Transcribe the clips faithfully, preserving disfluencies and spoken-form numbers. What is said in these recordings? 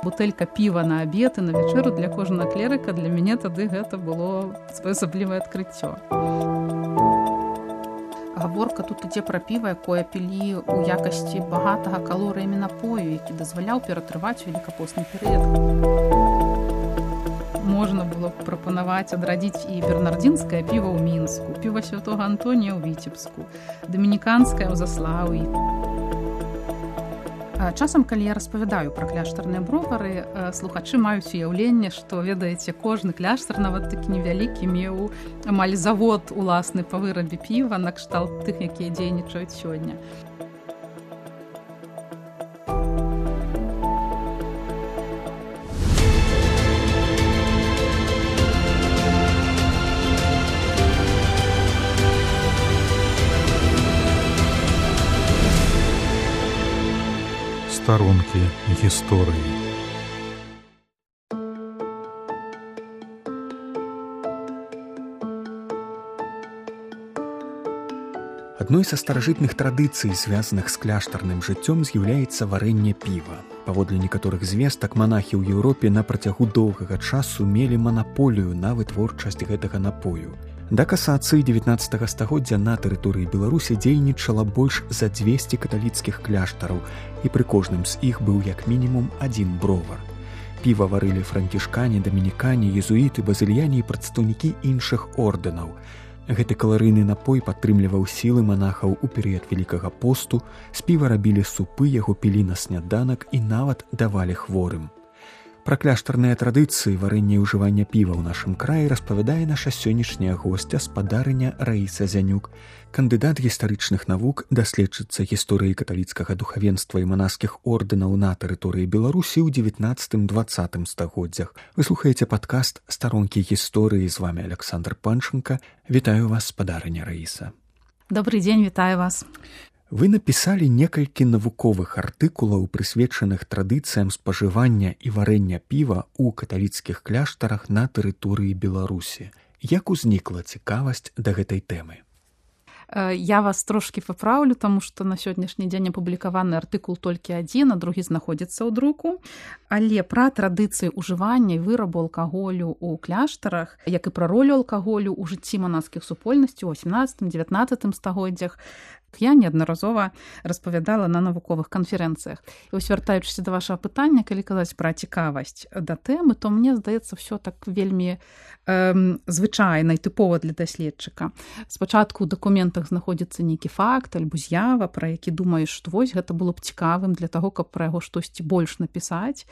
бутэлька піва на абед і на вячэру для кожнага клерыка. Для мяне тады гэта было своеасаблівае адкрыццё. Гаворка тут ідзе пра піва, якое пілі ў якасці багатага калорыямі напою, які дазваляў ператрываць велікапостны перыяд. Можна было б прапанаваць адрадзіць і бернардзінскае піва ў Мінску, піва святога Антонія ў Віцебску, дамініканскае ў Заслаўі. Часам, калі я распавядаю пра кляштарныя бровары, слухачы маюць уяўленне, што, ведаеце, кожны кляштар, нават такі невялікі, меў амаль завод уласны па вырабе піва, накшталт тых, якія дзейнічаюць сёння. Старонкі гісторыі. Адной са старажытных традыцый, звязаных з кляштарным жыццём, з'яўляецца варэнне піва. Паводле некаторых звестак, манахі ў Еўропе на працягу доўгага часу мелі манаполію на вытворчасць гэтага напою. Да касацыі дзевятнаццатага стагоддзя на тэрыторыі Беларусі дзейнічала больш за дзвесце каталіцкіх кляштараў, і пры кожным з іх быў як мінімум адзін бровар. Піва варылі францішкане, дамінікане, езуіты, базыльяне і прадстаўнікі іншых ордэнаў. Гэты каларыйны напой падтрымліваў сілы манахаў у перыяд Вялікага посту, з піва рабілі супы, яго пілі на сняданак і нават давалі хворым. Пра кляштарныя традыцыі варэння і ўжывання піва ў нашым краі распавядае наша сённяшняя госця, спадарыня Раіса Зянюк, кандыдат гістарычных навук, даследчыца гісторыі каталіцкага духавенства і манаскіх ордэнаў на тэрыторыі Беларусі ў дзевятнаццатым-дваццатым стагоддзях. Вы слухаеце падкаст «Старонкі гісторыі», з вами Александр Панченко. Вітаю вас, спадарыня Раіса. Добрый дзень, вітаю вас. Вы напісалі некалькі навуковых артыкулаў, прысвечаных традыцыям спажывання і варэння піва ў каталіцкіх кляштарах на тэрыторыі Беларусі. Як узнікла цікавасць да гэтай тэмы? Я вас трошкі папраўлю, таму што на сённяшні дзень апублікаваны артыкул толькі адзін, а другі знаходзіцца ў друку. Але пра традыцыі ўжывання і вырабу алкаголю ў кляштарах, як і пра ролю алкаголю ў жыцці манаскіх супольнасцей у асямнаццатым-дзевятнаццатым стагоддзях, я неаднаразова распавядала на навуковых канферэнцыях. І вось, вяртаючыся да вашага пытання, калі казаць пра цікавасць да тэмы, то мне здаецца ўсё так вельмі э, звычайна і тыпова для даследчыка. Спачатку ў дакументах знаходзіцца нейкі факт альбо з'ява, пра які думаеш, што вось гэта было б цікавым для таго, каб пра яго штосьці больш напісаць.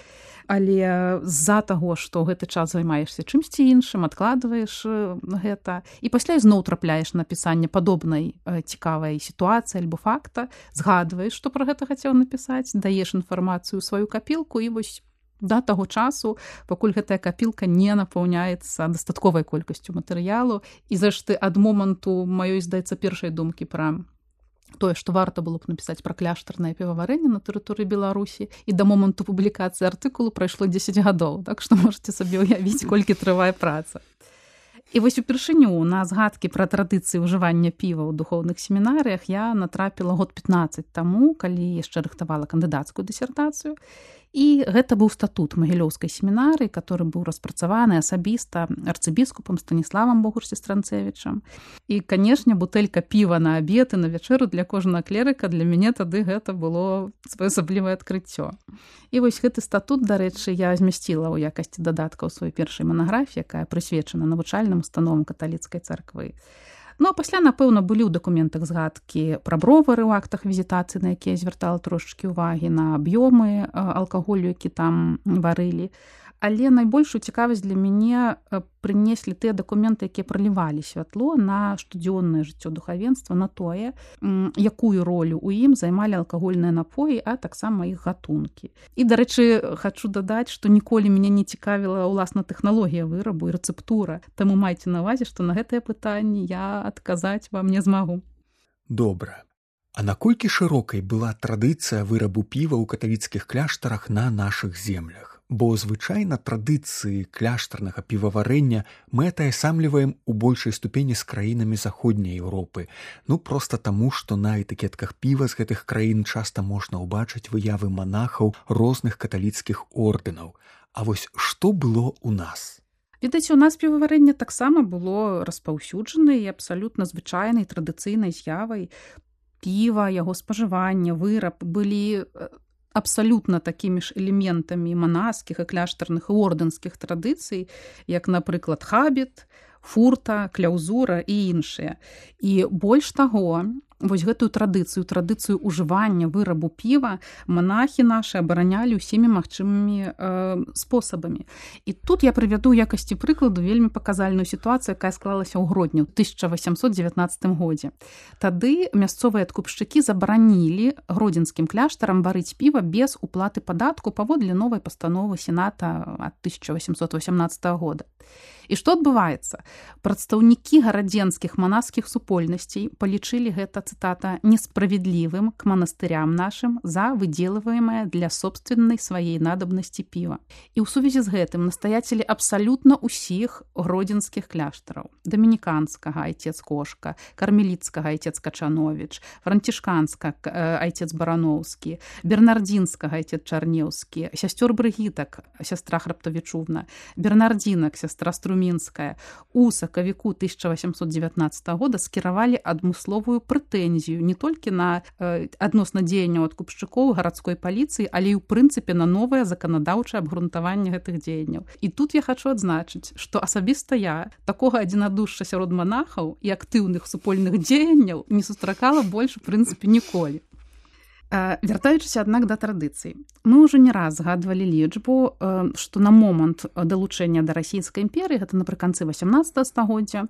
Але з-за таго, што гэты час займаешся чымсьці іншым, адкладваеш гэта, і пасля ізноў трапляеш на напісанне падобнай цікавай сітуацыі альбо факта, згадваеш, што пра гэта хацеў напісаць, даеш інфармацыю ў сваю капілку, і вось да таго часу, пакуль гэтая капілка не напаўняецца дастатковай колькасцю матэрыялу, і зрэшты ад моманту маёй, здаецца, першай думкі пра тое, што варта было б напісаць пра кляштарнае піваварэнне на тэрыторыі Беларусі, і да моманту публікацыі артыкулу прайшло дзесяць гадоў, так што можаце сабе ўявіць, колькі трывае праца. І вось упершыню на згадкі пра традыцыі ўжывання піва ў духоўных семінарыях я натрапіла год пятнаццаць таму, калі яшчэ рыхтавала кандыдацкую дысертацыю. І гэта быў статут Магілёўскай семінарыі, который быў распрацаваны асабіста арцыбіскупам Станіславам Богуш-Сестранцевічам. І, канешне, бутэлька піва на абед і на вячэру для кожнага клерыка для мяне тады гэта было своеасаблівае адкрыццё. І вось гэты статут, дарэчы, я змясціла ў якасці дадатка ў сваёй першай манаграфіі, якая прысвечана навучальным установам каталіцкай царквы. Ну, а пасля, напэўна, былі ў дакументах згадкі пра бровары ў актах візітацыі, на якія звяртала трошачкі ўвагі, на аб'ёмы алкаголю, які там варылі. Але найбольшую цікавасць для мяне прынеслі тыя дакументы, якія пралівалі святло на штодзённае жыццё духавенства, на тое, якую ролю ў ім займалі алкагольныя напоі, а таксама іх гатункі. І, дарэчы, хачу дадаць, што ніколі мяне не цікавіла ўласна тэхналогія вырабу і рэцэптура. Таму майце на ўвазе, што на гэтае пытанне я адказаць вам не змагу. Добра. А наколькі шырокай была традыцыя вырабу піва ў каталіцкіх кляштарах на нашых землях? Бо звычайна традыцыі кляштарнага піваварэння мы атаясамліваем у большай ступені з краінамі заходняй Еўропы. Ну проста таму, што на этыкетках піва з гэтых краін часта можна ўбачыць выявы манахаў розных каталіцкіх ордэнаў. А вось што было ў нас? Відаць, у нас піваварэнне таксама было распаўсюджанай і абсалютна звычайнай традыцыйнай з'явай. Піва, яго спажыванне, выраб былі абсалютна такімі ж элементамі манаскіх і кляштарных і ордэнскіх традыцый, як, напрыклад, хабіт, фурта, кляўзура і іншыя. І больш таго, вось гэтую традыцыю, традыцыю ўжывання вырабу піва манахі нашы абаранялі ўсімі магчымымі э, спосабамі. І тут я прывяду ў якасці прыкладу вельмі паказальную сітуацыю, якая склалася ў грудні ў тысяча васямсот дзевятнаццатым годзе. Тады мясцовыя адкупшчыкі забаранілі гродзенскім кляштарам варыць піва без уплаты падатку паводле новай пастановы сената ад тысяча васямсот васямнаццатага года. І што адбываецца? Прадстаўнікі гарадзенскіх манаскіх супольнасцей палічылі гэта, цытата, несправедлівым к манастырям нашым за выдзелываемае для собственнай сваей надабнасці піва. І ў сувязі з гэтым настаяцелі абсалютна ўсіх гродзенскіх кляштараў: дамініканскага айцец Кошка, кармеліцкага айцец Качановіч, францішканска айцец Барановскі, бернардзінскага айцец Чарнеўскі, сясцёр Брыгітак, сястра Храптавічувна, бернардзінак, сястра Струмінская, у сакавіку тысяча васямсот дзевятнаццатага года скіравалі адмысловую прэтэнзію не толькі на э, адносна дзеянняў адкупшчыкоў гарадской паліцыі, але і ў прынцыпе на новае заканадаўчае абгрунтаванне гэтых дзеянняў. І тут я хачу адзначыць, што асабіста я такога адзінадушча сярод манахаў і актыўных супольных дзеянняў не сустракала больш у прынцыпе ніколі. Вяртаючыся, аднак, да традыцый. Мы ўжо не раз згадвалі лічбу, што на момант далучэння да расійскай імперыі, гэта напрыканцы васямнаццатага стагоддзя,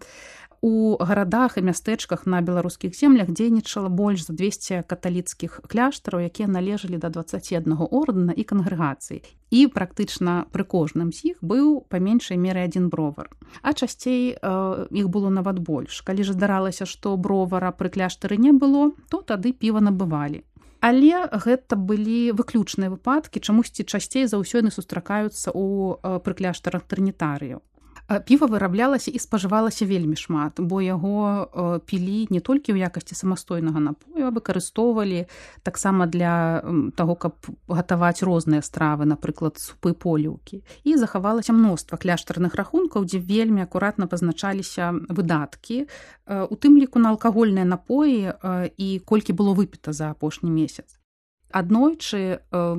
у гарадах і мястэчках на беларускіх землях дзейнічала больш за двесце каталіцкіх кляштараў, якія належалі да дваццаці аднаго ордэна і кангрэгацый. І практычна пры кожным з іх быў па меншай меры адзін бровар. А часцей э, іх было нават больш. Калі ж здаралася, што бровара пры кляштары не было, то тады піва набывалі. Але гэта былі выключныя выпадкі, чамусьці часцей за ўсё яны сустракаюцца ў пры кляштарах трынітарыяў. Піва выраблялася і спажывалася вельмі шмат, бо яго пілі не толькі ў якасці самастойнага напою, а выкарыстоўвалі таксама для таго, каб гатаваць розныя стравы, напрыклад, супы, поліўкі. І захавалася мноства кляштарных рахункаў, дзе вельмі акуратна пазначаліся выдаткі, у тым ліку на алкагольныя напоі і колькі было выпіта за апошні месяц. Аднойчы э,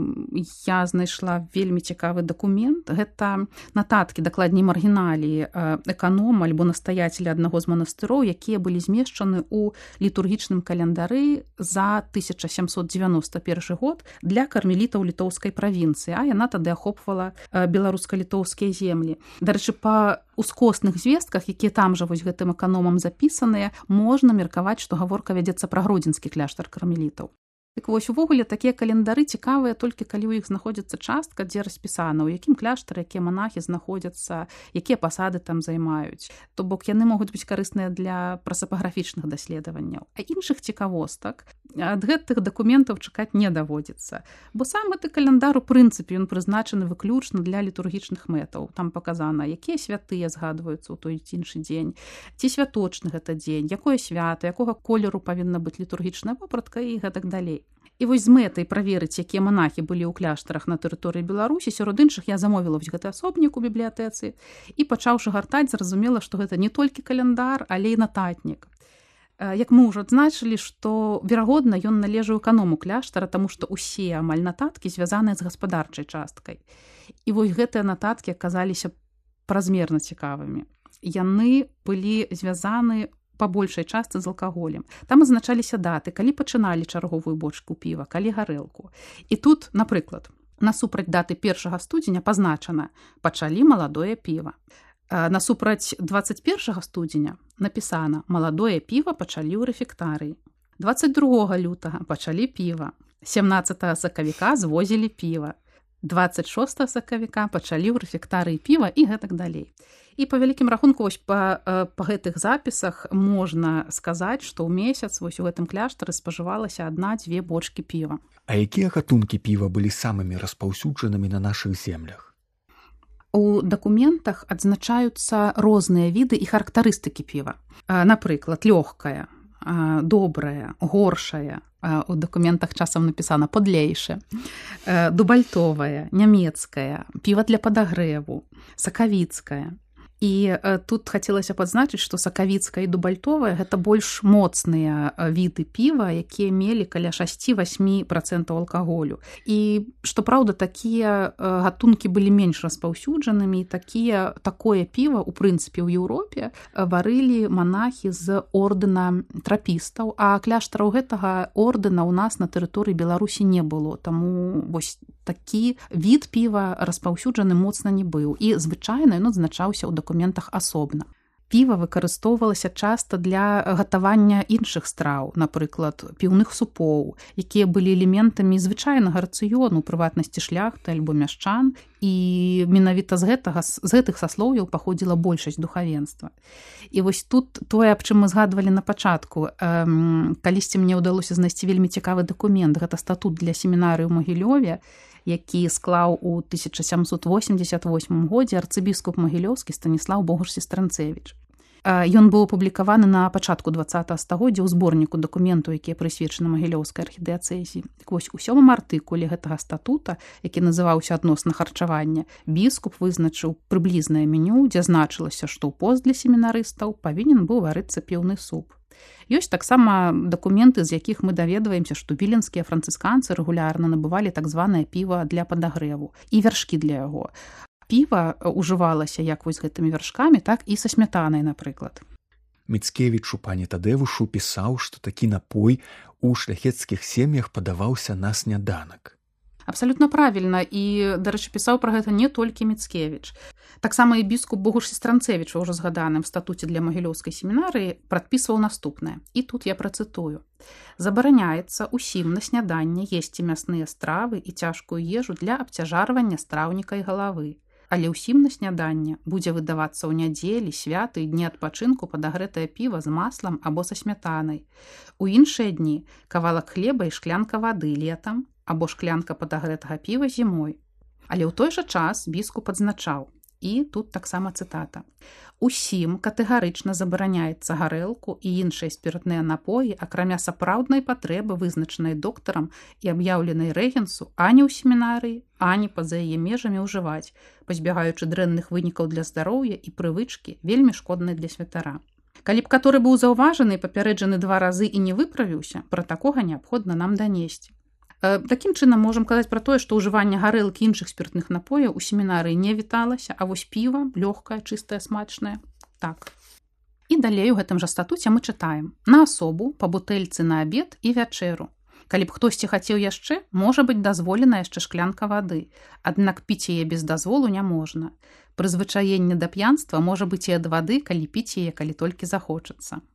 я знайшла вельмі цікавы дакумент. Гэта нататкі, дакладней маргіналіі э, эканома альбо настаяцеля аднаго з манастыроў, якія былі змешчаны ў літургічным календары за тысяча сямсот дзевяноста першы год для кармелітаў літоўскай правінцыі, а яна тады ахопвала э, беларуска-літоўскія землі. Дарэчы, па ускосных звестках, якія там жа вось гэтым эканомам запісаныя, можна меркаваць, што гаворка вядзецца пра гродзенскі кляштар кармелітаў. Так вось, увогуле, такія календары цікавыя толькі калі ў іх знаходзіцца частка, дзе распісана, у якім кляштары, якія манахі знаходзяцца, якія пасады там займаюць. То бок яны могуць быць карысныя для прасапаграфічных даследаванняў. А іншых цікавостак ад гэтых дакументаў чакаць не даводзіцца. Бо сам гэты календар, у прынцыпе, ён прызначаны выключна для літургічных мэтаў. Там паказана, якія святыя згадваюцца ў той ці іншы дзень, ці святочны гэта дзень, якое свята, якога колеру павінна быць літургічная вопратка і гэтак далей. І вось з мэтай праверыць, якія манахі былі ў кляштарах на тэрыторыі Беларусі, сярод іншых я замовіла вось гэты асобнік у бібліятэцы і, пачаўшы гартаць, зразумела, што гэта не толькі календар, але і нататнік. Як мы ўжо адзначылі, што, верагодна, ён належаў эканому кляштара, таму што ўсе амаль нататкі звязаныя з гаспадарчай часткай. І вось гэтыя нататкі аказаліся празмерна цікавымі. Яны былі звязаны па большай частцы з алкаголем. Там азначаліся даты, калі пачыналі чарговую бочку піва, калі гарэлку. І тут, напрыклад, насупраць даты першага студзеня пазначана «пачалі маладое піва». Насупраць дваццаць першага студзеня напісана «маладое піва пачалі ў рэфектарыі». дваццаць другога лютага пачалі піва. сямнаццатага сакавіка звозілі піва. дваццаць шостага сакавіка пачалі ў рэфектарыі піва і гэтак далей. І па вялікім рахунку вось па, па гэтых запісах можна сказаць, што ў месяц вось у гэтым кляштары спажывалася адна-дзве бочкі піва. А якія гатункі піва былі самымі распаўсюджанымі на нашых землях? У дакументах адзначаюцца розныя віды і характарыстыкі піва. Напрыклад, лёгкае, добрае, горшае, у дакументах часам напісана подлейшае, дубальтовае, нямецкае, піва для падагрэву, сакавіцкае. І тут хацелася падзначыць, што сакавіцкае і дубальтовае гэта больш моцныя віды піва, якія мелі каля шэсць-васьмі працэнтаў алкаголю. І што праўда, такія гатункі былі менш распаўсюджанымі, і такія такое піва у прынцыпе ў Еўропе варылі манахі з ордэна трапістаў, а кляштараў гэтага ордэна ў нас на тэрыторыі Беларусі не было. Таму вось такі від піва распаўсюджаны моцна не быў. І звычайна ён адзначаўся ў дакументах асобна. Піва выкарыстоўвалася часта для гатавання іншых страў, напрыклад, піўных супоў, якія былі элементамі звычайнага рацыёну, у прыватнасці шляхты альбо мяшчан, і менавіта з гэтага, з гэтых саслоўяў паходзіла большасць духавенства. І вось тут тое, аб чым мы згадвалі на пачатку, эм, калісьці мне ўдалося знайсці вельмі цікавы дакумент, гэта статут для семінарыі ў Магілёве, які склаў у тысяча сямсот восемьдесят восьмым годзе арцыбіскуп магілёўскі Станіслаў Богуш-Сестранцевіч. Ён быў апублікаваны на пачатку дваццатага стагоддзя ў зборніку дакументаў, якія прысвечаны магілёўскай архідыяцэзіі. Вось у сёмым артыкуле гэтага статута, які называўся адносна харчавання, біскуп вызначыў прыблізнае меню, дзе значылася, што ў пост для семінарыстаў павінен быў варыцца піўны суп. Ёсць таксама дакументы, з якіх мы даведваемся, што віленскія францысканцы рэгулярна набывалі так званае піва для падагрэву і вяршкі для яго. Піва ўжывалася як вось гэтымі вяршкамі, так і са смятанай, напрыклад. Міцкевіч у пане Тадэвушу пісаў, што такі напой у шляхецкіх сем'ях падаваўся на сняданак. Абсалютна правільна, і, дарэчы, пісаў пра гэта не толькі Міцкевіч. Таксама і біскуп Богуш-Сестранцевіч у ўжо згаданым статуце для магілёўскай семінарыі прадпісваў наступнае. І тут я працытую. Забараняецца усім на сняданне есці мясныя стравы і цяжкую ежу для абцяжарвання страўніка і галавы. Але ўсім на сняданне будзе выдавацца ў нядзелі, святы і дні адпачынку падагрэтае піва з маслам або са смятанай. У іншыя дні кавалак хлеба і шклянка вады летам, або шклянка падагрэтага піва зімой. Але ў той жа час біскуп адзначаў, і тут таксама цытата: «Усім катэгарычна забараняецца гарэлку і іншыя спіртныя напоі, акрамя сапраўднай патрэбы, вызначанай доктарам і аб'яўленай рэгенсу, ані ў семінарыі, ані па-за яе межамі ўжываць, пазбягаючы дрэнных вынікаў для здароўя і прывычкі, вельмі шкоднай для святара. Калі б каторы быў заўважаны і папярэджаны два разы і не выправіўся, пра такога неабходна нам данесці». Такім чынам можам казаць пра тое, што ўжыванне гарэлкі іншых спіртных напояў у семінарыі не віталася, а вось піва, лёгкае, чыстае, смачнае, так. І далей у гэтым жа статуце мы чытаем: на асобу, па бутэльцы на абед і вячэру. Калі б хтосьці хацеў яшчэ, можа быць дазволена яшчэ шклянка вады, аднак піць яе без дазволу не можна. Прызвычаенне да п'янства можа быць і ад вады, калі піць яе, калі толькі захочацца.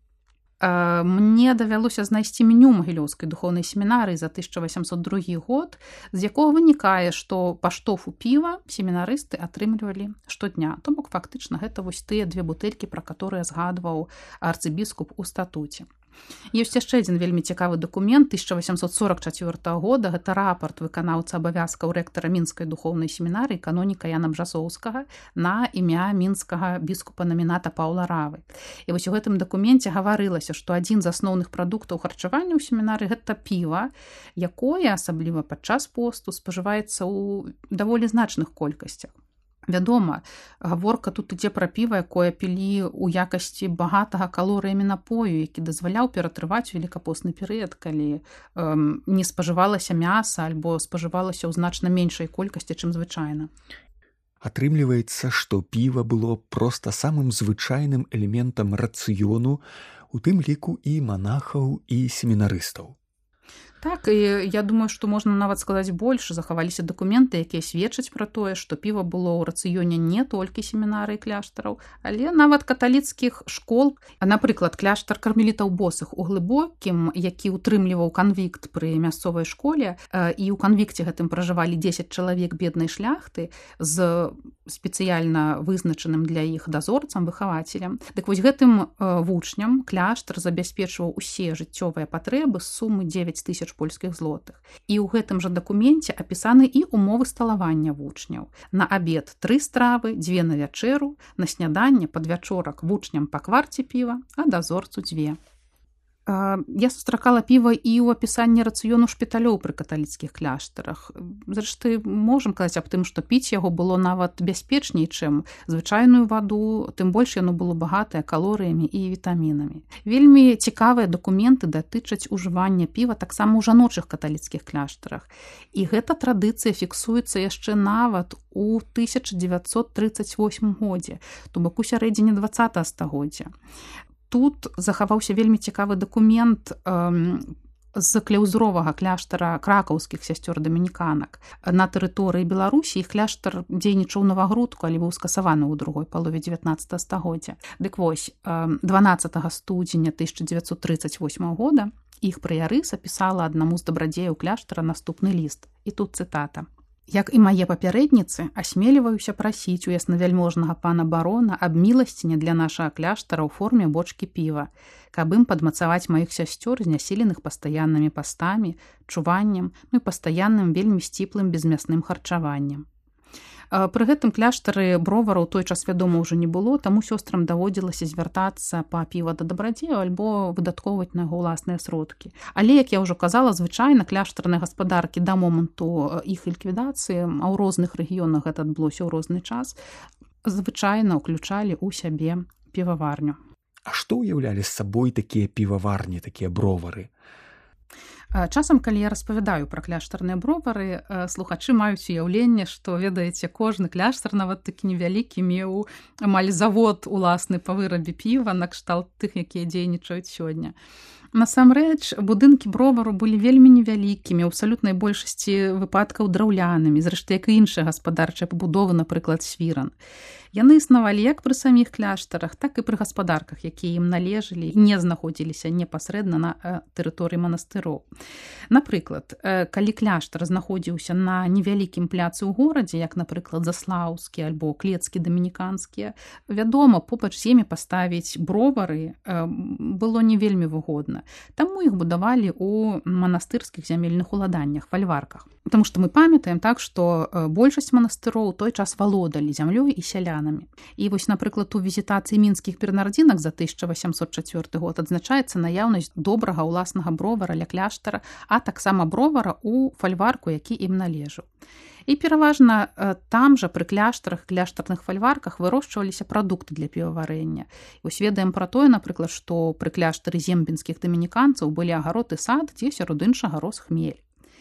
Мне давялося знайсці меню магілёўскай духоўнай семінарыі за тысяча васямсот другі год, з якога вынікае, што па штофу піва семінарысты атрымлівалі штодня. То бок фактычна гэта вось тыя две бутэлькі, пра каторыя згадваў арцыбіскуп у статуце. Ёсць яшчэ адзін вельмі цікавы дакумент тысяча васямсот сорак чацвёртага года, гэта рапарт выканаўца абавязкаў рэктара мінскай духоўнай семінарыі каноніка Яна Бжасоўскага на імя мінскага біскупа-наміната Паўла Равы. І вось у гэтым дакуменце гаварылася, што адзін з асноўных прадуктаў харчавання ў семінарыі гэта піва, якое, асабліва падчас посту, спажываецца ў даволі значных колькасцях. Вядома, гаворка тут ідзе пра піва, якое пілі ў якасці багатага калорыямі напою, які дазваляў ператрываць велікапостны перыяд, калі эм, не спажывалася мяса альбо спажывалася ў значна меншай колькасці, чым звычайна. Атрымліваецца, што піва было проста самым звычайным элементам рацыёну, у тым ліку і манахаў, і семінарыстаў. Так, і я думаю, што можна нават сказаць больш. Захаваліся дакументы, якія сведчаць пра тое, што піва было ў рацыёне не толькі семінарый кляштараў, але нават каталіцкіх школ. А, напрыклад, кляштар кармелітаў босых у Глыбокім, які ўтрымліваў канвікт пры мясцовай школе, і ў канвікце гэтым пражывалі дзесяць чалавек беднай шляхты з спецыяльна вызначаным для іх дазорцам, выхавацелем. Дык вось гэтым вучням кляштар забяспечваў усе жыццёвыя патрэбы з сумы дзевяць тысяч тысяч польскіх злотых. І ў гэтым жа дакуменце апісаны і умовы сталавання вучняў. На абед тры стравы, дзве на вячэру, на сняданне падвячорак вучням па кварце піва, а дазорцу дзве. Я сустракала піва і ў апісанні рацыёну шпіталёў пры каталіцкіх кляштарах. Зрэшты, можам казаць аб тым, што піць яго было нават бяспечней, чым звычайную ваду, тым больш яно было багатае калорыямі і вітамінамі. Вельмі цікавыя дакументы датычаць ужывання піва таксама ў жаночых каталіцкіх кляштарах. І гэта традыцыя фіксуецца яшчэ нават у тысяча дзевяцьсот трыццаць восьмым годзе, то бок у сярэдзіне дваццатага стагоддзя. Тут захаваўся вельмі цікавы дакумент эм, з кляўзровага кляштара кракаўскіх сясцёр-дамініканак. На тэрыторыі Беларусі іх кляштар дзейнічаў навагрудку, але быў скасаваны ў другой палове дзевятнаццатага стагоддзя. Дык вось, дванаццатага студзеня тысяча дзевяцьсот трыццаць восьмага года іх прыярыс апісала аднаму з дабрадзеяў кляштара наступны ліст. І тут цытата. Як і мае папярэдніцы, асмеліваюся прасіць у яснавяльможнага пана барона аб міласціні для нашага кляштара ў форме бочкі піва, каб ім падмацаваць маіх сясцёр, знясіленых пастаяннымі пастамі, чуваннем, ну і пастаянным вельмі сціплым безмясным харчаваннем. Пры гэтым кляштары бровараў той час, вядома, ўжо не было, таму сёстрам даводзілася звяртацца па піва да дабрадзею альбо выдаткоўваць на яго ўласныя сродкі. Але, як я ўжо казала, звычайна кляштарныя гаспадаркі да моманту іх ліквідацыі, а ў розных рэгіёнах гэта адбылося ў розны час, звычайна ўключалі ў сябе піваварню. А што ўяўлялі з сабой такія піваварні, такія бровары? Часам, калі я распавядаю пра кляштарныя бровары, слухачы маюць уяўленне, што, ведаеце, кожны кляштар, нават такі невялікі, меў амаль завод уласны па вырабе піва, накшталт тых, якія дзейнічаюць сёння. Насамрэч, будынкі бровару былі вельмі невялікімі, ў абсалютнай большасці выпадкаў драўлянымі, зрэшты, як і іншыя гаспадарчыя пабудовы, напрыклад, свіран. Яны існавалі як пры саміх кляштарах, так і пры гаспадарках, якія ім належалі і не знаходзіліся непасрэдна на тэрыторыі манастыроў. Напрыклад, калі кляштар знаходзіўся на невялікім пляцы ў горадзе, як, напрыклад, Заслаўскі альбо Клецкі дамініканскія, вядома, побач з імі паставіць бровары было не вельмі выгодна. Таму іх будавалі ў манастырскіх зямельных уладаннях, фальварках. Таму што мы памятаем так, што большасць манастыроў у той час валодалі зямлёй і сялянамі. І вось, напрыклад, у візітацыі мінскіх бернардзінак за тысяча васямсот чацвёрты год адзначаецца наяўнасць добрага ўласнага бровара ля кляштара, а таксама бровара ў фальварку, які ім належаў. І пераважна там жа пры кляштарах, кляштарных фальварках вырошчваліся прадукты для піваварэння. І вось ведаем пра тое, напрыклад, што пры кляштары зембінскіх дамініканцаў былі агарод і сад, дзе сярод іншага рос хмель.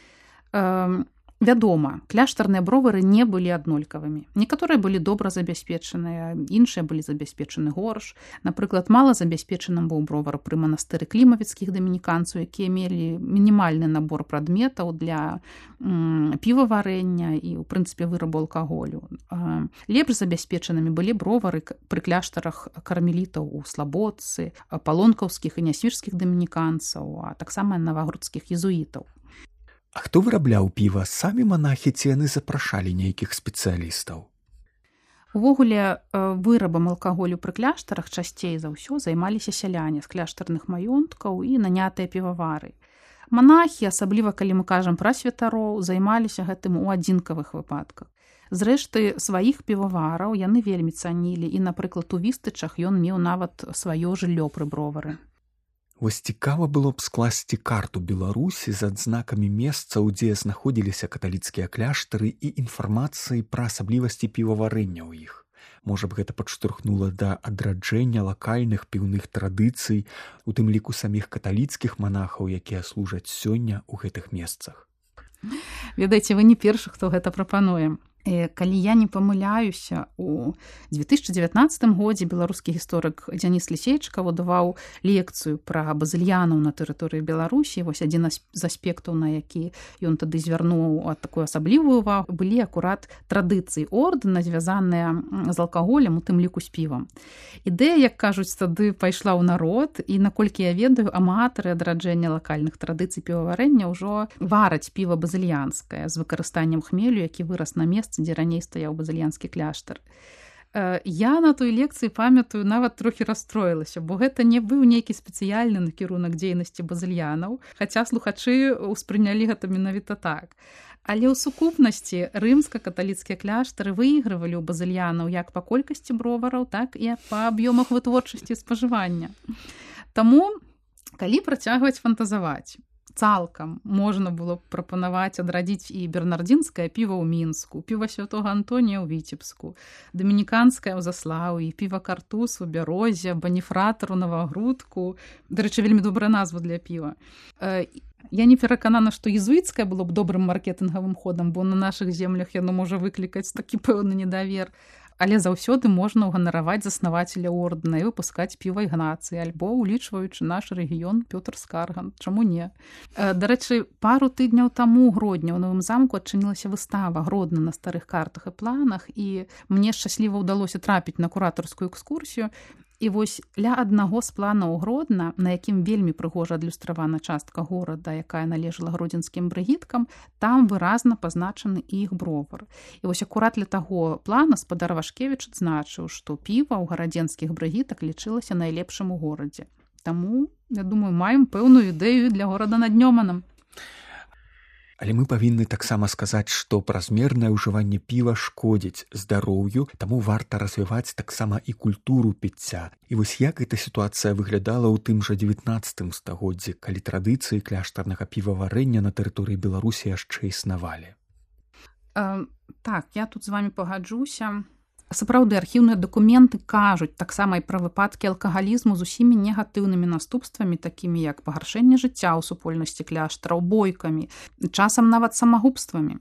Вядома, кляштарныя бровары не былі аднолькавымі. Некаторыя былі добра забяспечаныя, іншыя былі забяспечаны горш. Напрыклад, мала забяспечаным быў бровар пры манастыры клімавіцкіх дамініканцаў, якія мелі мінімальны набор прадметаў для м, піваварэння і, у прынцыпе, вырабу алкаголю. Лепш забяспечанымі былі бровары пры кляштарах кармелітаў у Слабодцы, палонкаўскіх і нясвіжскіх дамініканцаў, а таксама навагрудскіх езуітаў. А хто вырабляў піва? Самі манахі ці яны запрашалі нейкіх спецыялістаў? Увогуле, вырабам алкаголю пры кляштарах часцей за ўсё займаліся сяляне з кляштарных маёнткаў і нанятыя півавары. Манахі, асабліва калі мы кажам пра святароў, займаліся гэтым у адзінкавых выпадках. Зрэшты, сваіх півавараў яны вельмі цанілі, і, напрыклад, у Вістычах ён меў нават сваё жыллё пры бровары. Вось цікава было б скласці карту Беларусі з адзнакамі месцаў, дзе знаходзіліся каталіцкія кляштары і інфармацыі пра асаблівасці піваварэння ў іх. Можа б, гэта падштурхнула да адраджэння лакальных піўных традыцый, у тым ліку саміх каталіцкіх манахаў, якія служаць сёння ў гэтых месцах. Ведаеце, вы не першы, хто гэта прапануе. Калі я не памыляюся, у две тысячы дзевятнаццатым годзе беларускі гісторык Дзяніс Лісейчыкаў даваў лекцыю пра базыльянаў на тэрыторыі Беларусі. Вось адзін з аспектаў, на які ён тады звярнуў такую асаблівую ўвагу, былі акурат традыцыі ордэна, звязаныя з алкаголем, у тым ліку з півам. Ідэя, як кажуць, тады пайшла ў народ, і, наколькі я ведаю, аматары адраджэння лакальных традыцый піваварэння ўжо вараць піва базыльянскае з выкарыстаннем хмелю, які вырас на месцы, дзе раней стаяў базыльянскі кляштар. Я на той лекцыі памятаю, нават трохі расстроілася, бо гэта не быў нейкі спецыяльны накірунак дзейнасці базыльянаў, хаця слухачы ўспрынялі гэта менавіта так. Але ў сукупнасці рымска-каталіцкія кляштары выйгрывалі ў базыльянаў як па колькасці бровараў, так і па аб'ёмах вытворчасці і спажывання. Таму, калі працягваць фантазаваць, цалкам можна было б прапанаваць адрадзіць і бернардзінскае піва ў Мінску, піва святога Антонія ў Віцебску, дамініканскае ў Заслаўі, піва Картуз у Бярозе, Баніфратар у Навагрудку. Дарэчы, вельмі добрая назва для піва. Я не пераканана, што езуіцкае было б добрым маркетынгавым ходам, бо на нашых землях яно можа выклікаць такі пэўны недавер. Але заўсёды можна ўганараваць заснавацеля ордэна і выпускаць піва Ігнацыі, альбо улічваючы наш рэгіён Пётр Скарган. Чаму не? Дарэчы, пару тыдняў таму ў Гродні ў Новым замку адчынілася выстава Гродна на старых картах і планах, і мне шчасліва ўдалося трапіць на куратарскую экскурсію. І вось ля аднаго з планаў Гродна, на якім вельмі прыгожа адлюстравана частка горада, якая належала гродзенскім брыгіткам, там выразна пазначаны іх бровар. І вось акурат для таго плана спадар Вашкевіч адзначыў, што піва ў гарадзенскіх брыгітак лічылася найлепшым у горадзе. Таму, я думаю, маем пэўную ідэю для горада над Нёманам. Але мы павінны таксама сказаць, што празмернае ўжыванне піва шкодзіць здароўю, таму варта развіваць таксама і культуру піцця. І вось як эта сітуацыя выглядала ў тым жа дзевятнаццатым стагоддзі, калі традыцыі кляштарнага піваварэння на тэрыторыі Беларусі яшчэ існавалі. Э, так, я тут з вамі пагаджуся. Сапраўды, архіўныя дакументы кажуць таксама і пра выпадкі алкагалізму з усімі негатыўнымі наступствамі, такімі як пагаршэнне жыцця ў супольнасці кляштараў, бойкамі, часам нават самагубствамі.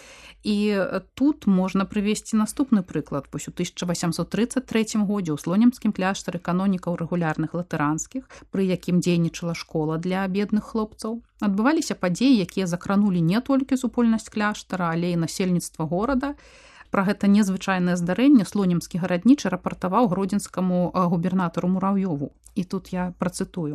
І тут можна прывесці наступны прыклад. Вось у тысяча васямсот трыццаць трэцім годзе ў слонімскім кляштары канонікаў рэгулярных латаранскіх, пры якім дзейнічала школа для бедных хлопцаў, адбываліся падзеі, якія закранулі не толькі супольнасць кляштара, але і насельніцтва горада. Пра гэта незвычайнае здарэнне слонімскі гараднічы рапартаваў гродзенскаму губернатару Муравьёву. И тут я процитую.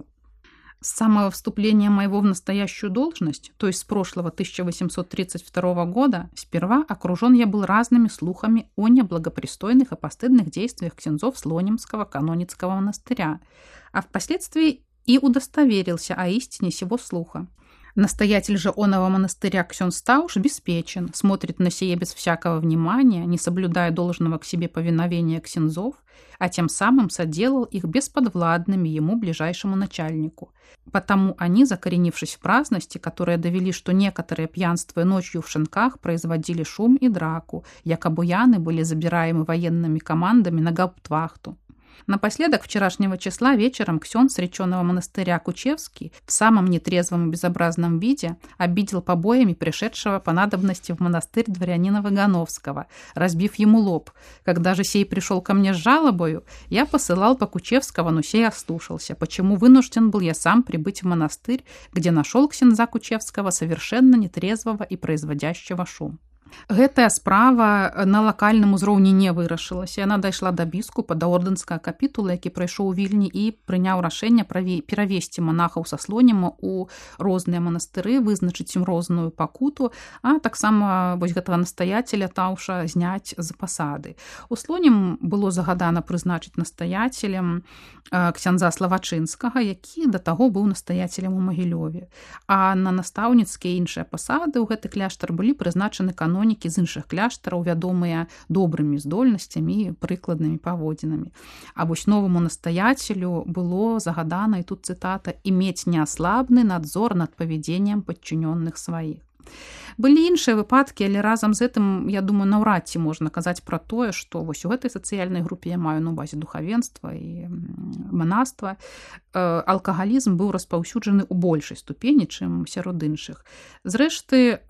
С самого вступления моего в настоящую должность, то есть с прошлого тысяча восемьсот тридцать второго года, сперва окружен я был разными слухами о неблагопристойных и постыдных действиях ксензов Слонимского каноницкого монастыря, а впоследствии и удостоверился о истине сего слуха. Настоятель же оного монастыря ксёндз Тауш беспечен, смотрит на сие без всякого внимания, не соблюдая должного к себе повиновения ксензов, а тем самым соделал их бесподвладными ему ближайшему начальнику. Потому они, закоренившись в праздности, которые довели, что некоторые, пьянствуя ночью в шинках, производили шум и драку, якобы буяны были забираемы военными командами на гауптвахту. Напоследок вчерашнего числа вечером ксёндз речёного монастыря Кучевский в самом нетрезвом и безобразном виде обидел побоями пришедшего по надобности в монастырь дворянина Вагановского, разбив ему лоб. Когда же сей пришел ко мне с жалобою, я посылал по Кучевского, но сей ослушался, почему вынужден был я сам прибыть в монастырь, где нашел ксенза Кучевского совершенно нетрезвого и производящего шум. Гэтая справа на лакальным узроўні не вырашылася. Яна дайшла да біскупа, да ордэнскага капітула, які прайшоў у Вільні і прыняў рашэнне перавесці монахаў са Слоніма ў розныя манастыры, вызначыць ім розную пакуту, а таксама вось гэтага настаяцеля Тауша зняць з пасады. У Слонім было загадана прызначыць настаяцелем ксяндза Славачынскага, які да таго быў настаяцелем у Магілёве. А на настаўніцкія іншыя пасады ў гэты кляштар былі прызначаны канонікі з іншых кляштараў, вядомыя добрымі здольнасцямі і прыкладнымі паводзінамі. А вось новаму настаяцелю было загадана, і тут цытата, «иметь неаслабны надзор над павядзеннем падчынённых сваіх». Былі іншыя выпадкі, але разам з гэтым, я думаю, наўрад ці можна казаць пра тое, што вось у гэтай сацыяльнай групе, я маю на увазе духавенства і манаства, алкагалізм быў распаўсюджаны ў большай ступені, чым сярод іншых. Зрэшты,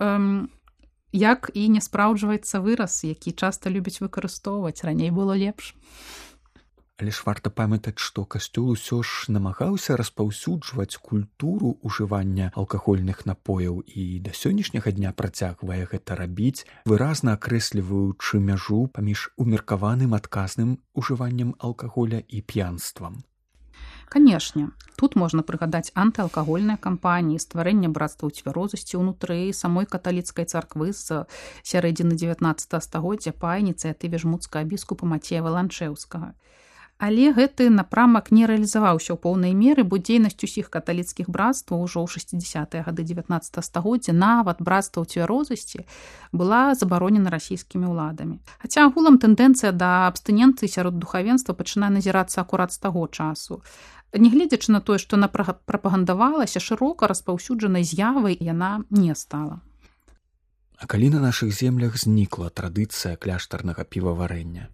як і не спраўджваецца выраз, які часта любяць выкарыстоўваць, раней было лепш. Але ж варта памятаць, што касцёл усё ж намагаўся распаўсюджваць культуру ўжывання алкагольных напояў і да сённяшняга дня працягвае гэта рабіць, выразна акрэсліваючы мяжу паміж умеркаваным адказным ужываннем алкаголя і п'янствам. Канешне, тут можна прыгадаць антыалкагольныя кампаніі, стварэнне брацтва ў цвярозасці ўнутры самой каталіцкай царквы з сярэдзіны дзевятнаццатага стагоддзя па ініцыятыве жмуцкага біскупа Мацея Валанчэўскага. Але гэты напрамак не рэалізаваўся ў поўнай меры, бо дзейнасць усіх каталіцкіх брацтваў ужо ў шэсцідзясятыя гады дзевятнаццатага стагоддзя, нават брацтва ў цвярозасці, была забаронена расійскімі ўладамі. Хаця агулам тэндэнцыя да абстыненцыі сярод духавенства пачынае назірацца акурат з таго часу. Нягледзячы на тое, што прапагандавалася, шырока распаўсюджанай з'явай яна не стала. А калі на нашых землях знікла традыцыя кляштарнага піваварэння?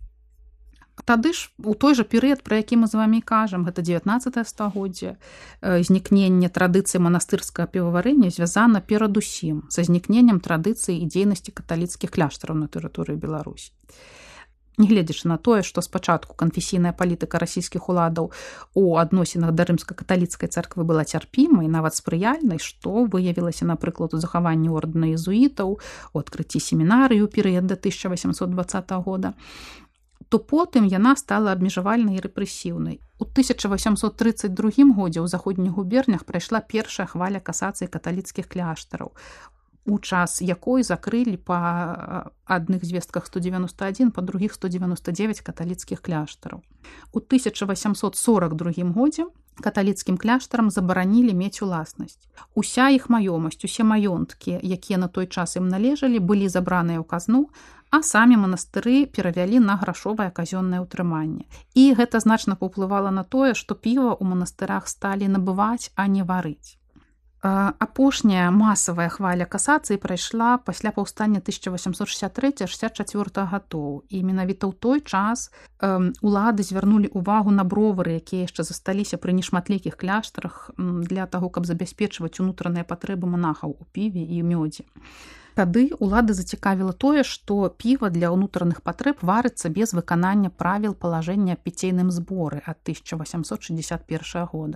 Тады ж у той жа перыяд, пра які мы з вамі кажам, гэта дзевятнаццатае стагоддзе, знікненне традыцыі манастырскага піваварэння звязана перадусім са знікненнем традыцыі і дзейнасці каталіцкіх кляштараў на тэрыторыі Беларусі. Нягледзячы на тое, што спачатку канфесійная палітыка расійскіх уладаў у адносінах да рымска-каталіцкай царквы была цярпімай, нават спрыяльнай, што выявілася, напрыклад, у захаванні ордэна езуітаў, у адкрыцці семінарыі ў перыяд да тысяча васямсот дваццатага года, то потым яна стала абмежавальнай і рэпрэсіўнай. У тысяча васямсот трыццаць другім годзе ў заходніх губернях прайшла першая хваля касацыі каталіцкіх кляштараў, у час якой закрылі па адных звестках сто дзевяноста адзін, па другіх сто дзевяноста дзевяць каталіцкіх кляштараў. У тысяча васямсот сорак другім годзе каталіцкім кляштарам забаранілі мець уласнасць. Уся іх маёмасць, усе маёнткі, якія на той час ім належалі, былі забраныя ў казну, а самі манастыры перавялі на грашовае казённае ўтрыманне. І гэта значна паўплывала на тое, што піва ў манастырах сталі набываць, а не варыць. Апошняя масавая хваля касацыі прайшла пасля паўстання тысяча васямсот шэсцьдзясят трэцяга - шэсцьдзясят чацвёртага гадоў. І менавіта ў той час э, улады звярнулі ўвагу на бровары, якія яшчэ засталіся пры нешматлікіх кляштарах для таго, каб забяспечваць унутраныя патрэбы манахаў у піве і мёдзе. Тады улады зацікавіла тое, што піва для ўнутраных патрэб варыцца без выканання правіл палажэння аб піцейным зборы ад тысяча васямсот шэсцьдзясят першага года.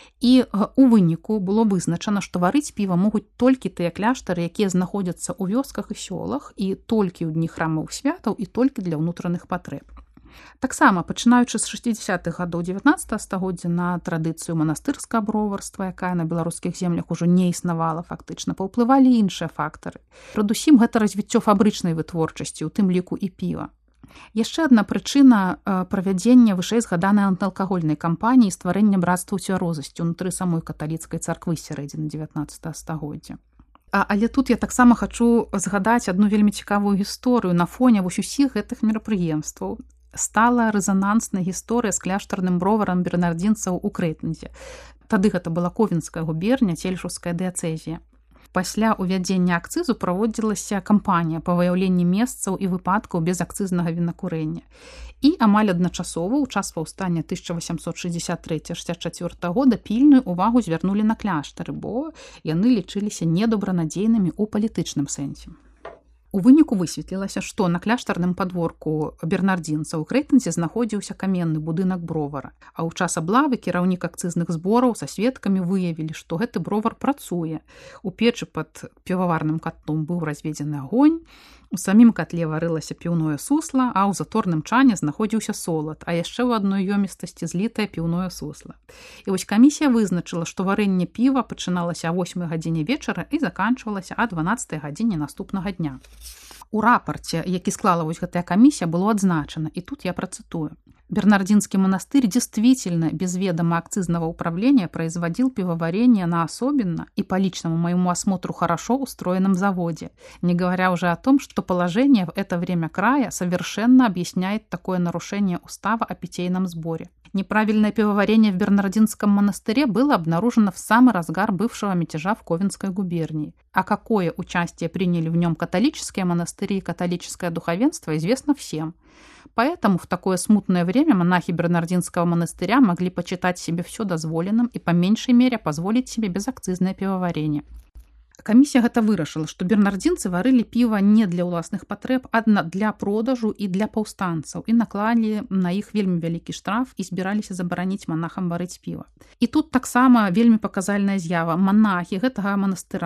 І у выніку было вызначана, што варыць піва могуць толькі тыя кляштары, якія знаходзяцца ў вёсках і сёлах, і толькі ў дні храмавых святаў, і толькі для ўнутраных патрэб. Таксама, пачынаючы з шэсцідзясятых гадоў дзевятнаццатага стагоддзя на традыцыю манастырскага броварства, якая на беларускіх землях ужо не існавала фактычна, паўплывалі іншыя фактары. Прадусім, гэта развіццё фабрычнай вытворчасці, у тым ліку і піва. Яшчэ адна прычына правядзення вышэй згаданай антыалкагольнай кампаніі і стварэння брацтва ў цвярозасці ўнутры самой каталіцкай царквы з сярэдзіны дзевятнаццатага стагоддзя. Але тут я таксама хачу згадаць адну вельмі цікавую гісторыю. На фоне вось усіх гэтых мерапрыемстваў стала рэзананснай гісторыя з кляштарным броварам бернардзінцаў у Крэйтэнзе. Тады гэта была Ковенская губерня, Цельшаўская дыяцэзія. Пасля ўвядзення акцызу праводзілася кампанія па выяўленні месцаў і выпадкаў безакцызнага вінакурэння. І амаль адначасова ў час паўстання тысяча васямсот шэсцьдзясят трэцяга - шэсцьдзясят чацвёртага года пільную ўвагу звярнулі на кляштары, бо яны лічыліся недобранадзейнымі ў палітычным сэнсе. У выніку высветлілася, што на кляштарным падворку бернардзінцаў у Крэйтэнзе знаходзіўся каменны будынак бровара, а ў час аблавы кіраўнік акцызных збораў са сведкамі выявілі, што гэты бровар працуе. У печы пад піваварным катлом быў разведзены агонь, у самім катле варылася піўное сусла, а ў заторным чане знаходзіўся солад, а яшчэ ў адной ёмістасці злітае піўное сусла. І вось камісія вызначыла, што варэнне піва пачыналася а восьмай гадзіне вечара і заканчвалася а дванаццатай гадзіне наступнага дня. У рапарце, які склала вось гэтая камісія, было адзначана, і тут я працытую. Бернардинский монастырь действительно без ведома акцизного управления производил пивоварение на особенно и по личному моему осмотру хорошо устроенном заводе, не говоря уже о том, что положение в это время края совершенно объясняет такое нарушение устава о питейном сборе. Неправильное пивоварение в Бернардинском монастыре было обнаружено в самый разгар бывшего мятежа в Ковенской губернии. А какое участие приняли в нем католические монастыри и католическое духовенство, известно всем. Поэтому в такое смутное время монахи Бернардинского монастыря могли почитать себе все дозволенным и по меньшей мере позволить себе безакцизное пивоварение. Камісія гэта вырашыла, што бернардзінцы варылі піва не для ўласных патрэб, а для продажу і для паўстанцаў, і наклалі на іх вельмі вялікі штраф і збіраліся забараніць монахам варыць піва. І тут таксама вельмі паказальная з'ява. Монахі гэтага манастыра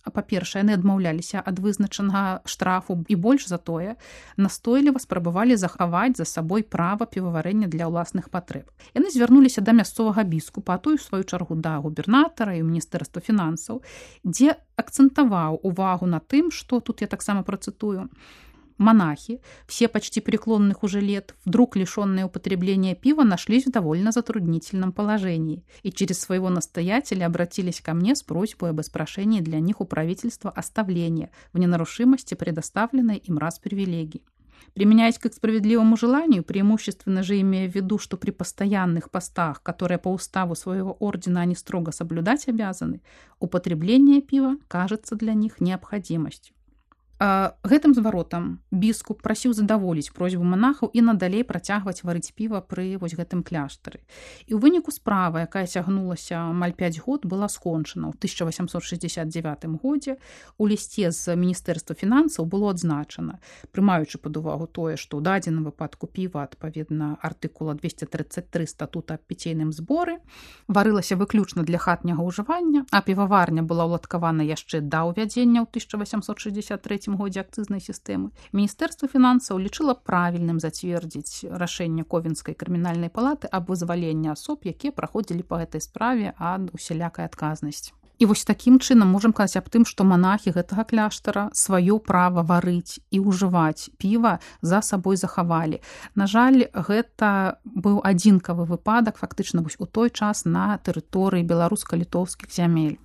па-першае, яны адмаўляліся ад вызначанага штрафу і больш за тое, настойліва спрабавалі захаваць за сабой права піваварэння для ўласных патрэб. Яны звярнуліся да мясцовага біскупа, а той у сваю чаргу да губернатара і міністэрства фінансаў, дзе акцэнтаваў увагу на тым, што тут я таксама працытую: монахи, все почти преклонных уже лет, вдруг лишенные употребления пива, нашлись в довольно затруднительном положении и через своего настоятеля обратились ко мне с просьбой об испрошении для них у правительства оставления в ненарушимости предоставленной им раз привилегий. Применяясь к справедливому желанию, преимущественно же имея в виду, что при постоянных постах, которые по уставу своего ордена они строго соблюдать обязаны, употребление пива кажется для них необходимостью. Гэтым зваротам біскуп прасіў задаволіць просьбу манахаў і надалей працягваць варыць піва пры вось гэтым кляштары. І ў выніку справа, якая цягнулася амаль пяць год, была скончана. ў тысяча восемьсот шестьдесят девятым годзе у лісце з міністэрства фінансаў было адзначана, прымаючы пад увагу тое, што ў дадзеным выпадку піва адпаведна артыкула двести тридцать три статута аб піцейным зборы варылася выключна для хатняга ўжывання, а піваварня была ўладкавана яшчэ да ўвядзення ў тысяча восемьсот шестьдесят третьем годзе акцызнай сістэмы. Міністэрства фінансаў лічыла правільным зацвердзіць рашэнне Ковенскай крымінальнай палаты аб вызваленні асоб, якія праходзілі па гэтай справе ад усялякай адказнасці. І вось такім чынам можам казаць аб тым, што манахі гэтага кляштара сваё права варыць і ўжываць піва за сабой захавалі. На жаль, гэта быў адзінкавы выпадак фактычна вось у той час на тэрыторыі беларуска-літоўскіх зямель.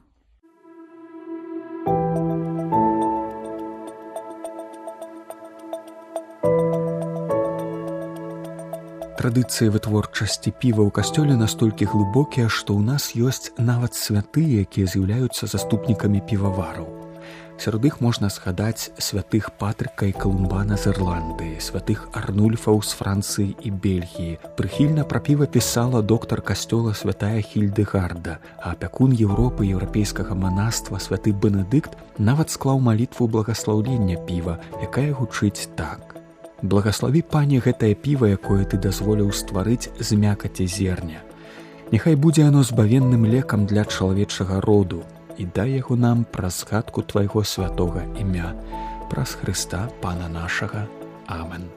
Традыцыі вытворчасці піва ў касцёле настолькі глыбокія, што ў нас ёсць нават святыя, якія з'яўляюцца заступнікамі півавараў. Сярод іх можна згадаць святых Патрыка і Калумбана з Ірландыі, святых Арнульфаў з Францыі і Бельгіі. Прыхільна пра піва пісала доктар касцёла святая Хільдэгарда, а апякун Еўропы еўрапейскага манаства святы Бенедыкт нават склаў малітву благаслаўлення піва, якая гучыць так: «Благаславі, Пане, гэтае піва, якое ты дазволіў стварыць з мякаці зерня. Няхай будзе яно збавенным лекам для чалавечага роду, і дай яго нам праз згадку твайго святога імя, праз Хрыста, Пана нашага. Амен».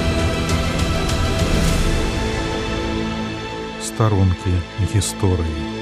Сторонки гісторыі.